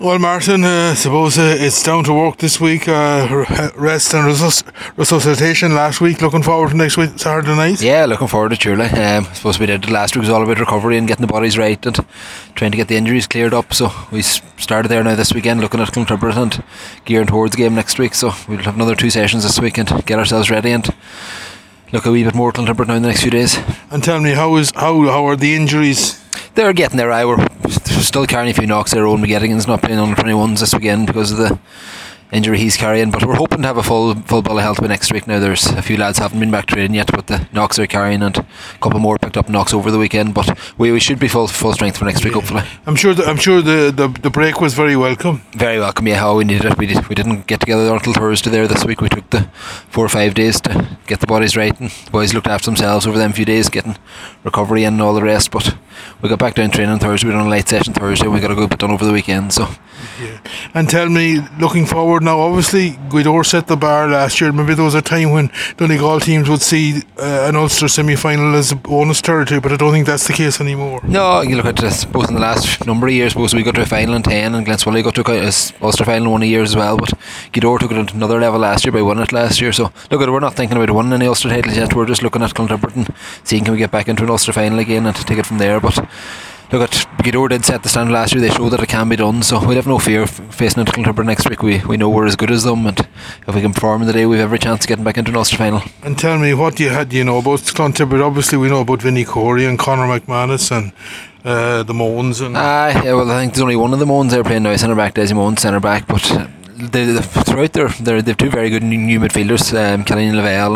Well, Martin, suppose it's down to work this week. Rest and resuscitation last week. Looking forward to next week, Saturday night. Yeah, looking forward to it, surely. I suppose we did last week was all about recovery and getting the bodies right and trying to get the injuries cleared up. So we started there now this weekend, looking at Clontribbert and gearing towards the game next week. So we'll have another 2 sessions this week and get ourselves ready and look a wee bit more Clontribbert now in the next few days. And tell me, how are the injuries? They're getting there. We're still carrying a few knocks there. Owen McGettigan's not playing under 21s this weekend because of the injury he's carrying, but we're hoping to have a full bill of health by next week. Now there's a few lads haven't been back training yet, but the knocks they're carrying and a couple more picked up knocks over the weekend, but we should be full strength for next week, hopefully. I'm sure the break was very welcome. Very welcome, yeah. How we needed it. We didn't get together until Thursday there this week. We took the 4 or 5 days to get the bodies right, and the boys looked after themselves over them few days, getting recovery and all the rest, but we got back down training Thursday. We done a late session Thursday and we got a good bit done over the weekend. So yeah. And tell me, looking forward now, obviously Guidor set the bar last year. Maybe there was a time when Donegal teams would see an Ulster semi-final as a bonus territory, but I don't think that's the case anymore. No, you look at this, both in the last number of years, we got to a final in 10 and Glenswilly got to a Ulster final in 1 year as well, but Guidor took it to another level last year by winning it last year. So look, we're not thinking about winning any Ulster titles yet. We're just looking at Clontribbert and seeing can we get back into an Ulster final again and take it from there. But look, at Guidor did set the standard last year. They showed that it can be done, so we'd have no fear facing into Clontribbert next week. We know we're as good as them, and if we can perform in the day, we've every chance of getting back into an Ulster final. And tell me, what do you know about Clontribbert? Obviously we know about Vinnie Corey and Conor McManus and the Moans. And yeah, well, I think there's only one of the Moans they're playing now, centre back Desi Moans, centre back, but throughout they've 2 very good new midfielders, Killian Lavelle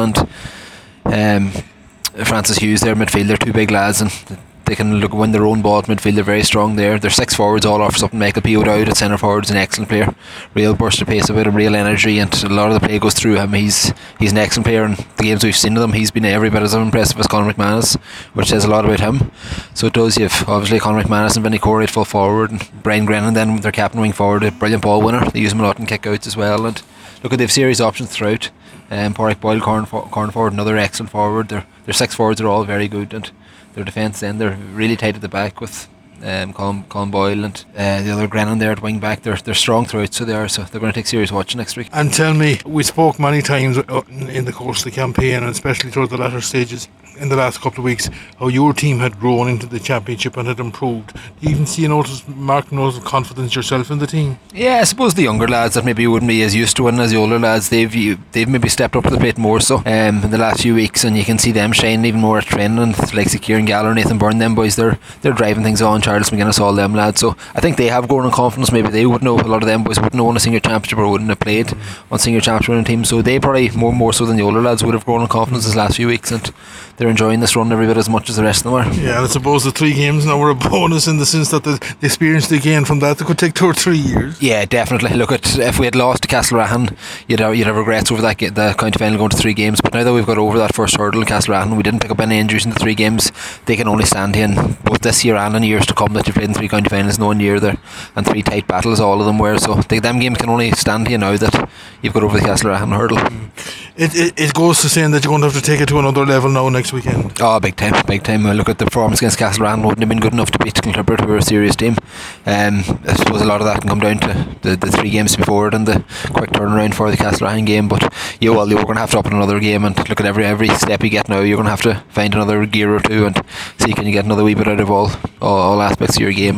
and Francis Hughes. They're midfield. They're 2 big lads and they can win their own ball at midfield. They're very strong there. Their 6 forwards all offer something. Michael P. O'Dowd at centre forward is an excellent player. Real burst of pace about him, real energy, and a lot of the play goes through him. He's an excellent player, and the games we've seen of him, he's been every bit as impressive as Conor McManus, which says a lot about him. So it does. You've obviously Conor McManus and Vinnie Corey at full forward, and Brian Grennan then their captain wing forward, a brilliant ball winner. They use him a lot in kick-outs as well, and look at they've series options throughout. Porrick Boyle, corner forward, another excellent forward. Their 6 forwards are all very good, and their defence then they're really tight at the back with Colin Boyle and the other Grennan there at wing back. They're strong throughout, so they're going to take serious watching next week. And tell me, we spoke many times in the course of the campaign, and especially towards the latter stages in the last couple of weeks, how your team had grown into the championship and had improved. Do you even see marked notice of confidence yourself in the team? Yeah, I suppose the younger lads that maybe wouldn't be as used to winning as the older lads, they've maybe stepped up to the plate more so in the last few weeks, and you can see them shining even more at training. And like Kieran Gallagher, Nathan Byrne, them boys, they're driving things on. Charles McGuinness, all them lads. So I think they have grown in confidence. Maybe they would know, a lot of them boys wouldn't have won a senior championship or wouldn't have played on senior championship winning teams. So they probably more so than the older lads would have grown in confidence this last few weeks, and they're enjoying this run every bit as much as the rest of them are. Yeah, I suppose the 3 games now were a bonus in the sense that the experience they gained from that could take 2 or 3 years. Yeah, definitely. Look, if we had lost to Castlerahan, you'd have regrets over that the county final going to 3 games. But now that we've got over that first hurdle in Castlerahan, we didn't pick up any injuries in the 3 games. They can only stand in both this year and in years to come that you've played in 3 county finals in 1 year there, and 3 tight battles, all of them were. So them games can only stand here now that you've got over the Castlerahan hurdle. It goes to saying that you're going to have to take it to another level now next weekend. Oh, big time. Look at the performance against Castlerahan, wouldn't have been good enough to beat Clontribbert, who are a serious team. I suppose a lot of that can come down to the 3 games before it and the quick turnaround for the Castlerahan game. But you're going to have to up in another game, and look at every step you get now, you're going to have to find another gear or 2 and see can you get another wee bit out of all aspects of your game.